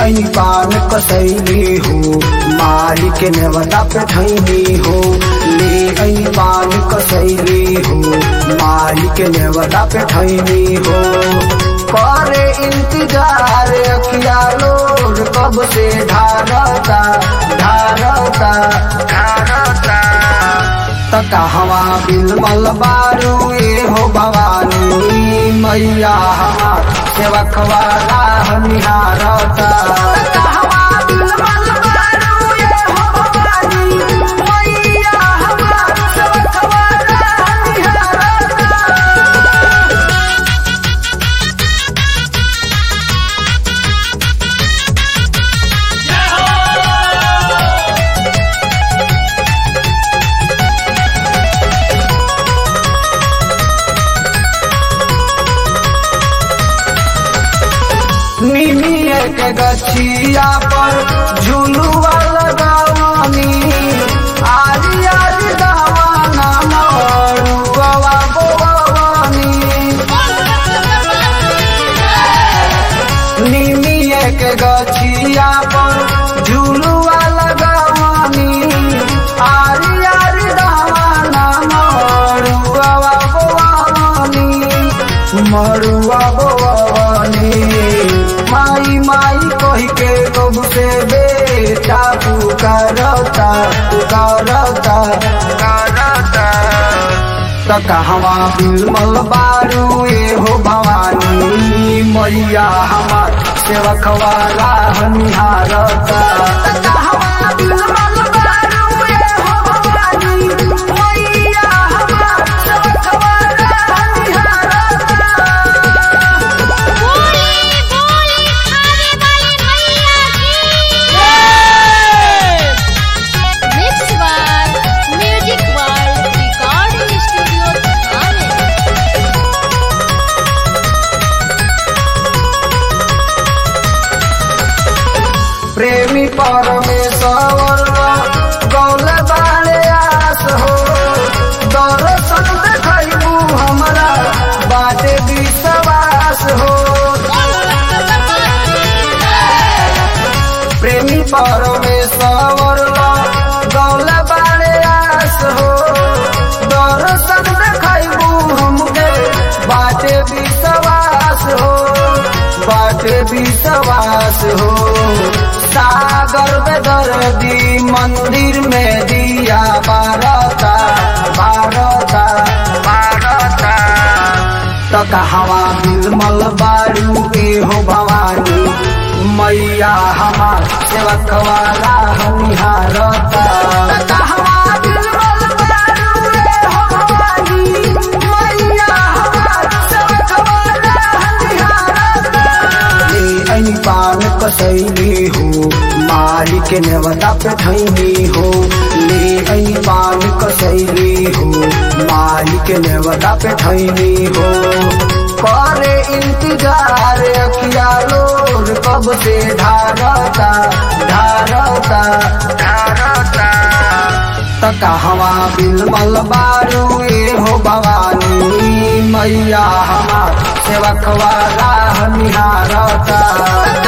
आई पान कसैली हो माई के नेवता पे ठैनी हो। ले आई पान कसैली हो माई के नेवता पे ठैनी हो। करे इंतजार अखिया लोर कब से ढारता ढारता ढारता। तका हवा बिलमल बारू ये हो भवानी मैया हमार सेवकवा राह निहारता। निमिये के गछिया पर झुलुआ लगावानी आरी आरी दावाना मरुआ बोवानी। निमिये के गछिया पर झुलुआ लगावानी आरी आरी दावाना मरुआ बोवानी मरुआ बोवानी। माई माई कही के कब से बेटा पुकारता पुकारता पुकारता। तका हवा बिलमल बारू ये हो भवानी मैया हमार सेवकवा राह निहारता। प्रेमी परमेश्वर गौल बाले आस हो। दर्शन देखू हमारा बाटे विश्वास हो। प्रेमी परमेश्वर गौल बाले आस हो। दर्शन देखू हमके बाटे विश्वास हो बाटे विश्वास हो। सागर बेदर्दी मंदिर में दिया बारता बारता बारता। तका हवा बिलमल बारू के हो भवानी मैया हमार सेवकवा राह निहारता। पान कसैली हो माई के नेवता पे ठैनी हो। ले आई पान कसैली हो माई के नेवता पे ठैनी हो। करे इंतजार अखिया लोर कब से ढारता ढारता ढारता। तका हवा बिलमल बारू ये हो भवानी मैया हमार सेवकवा राह निहारता।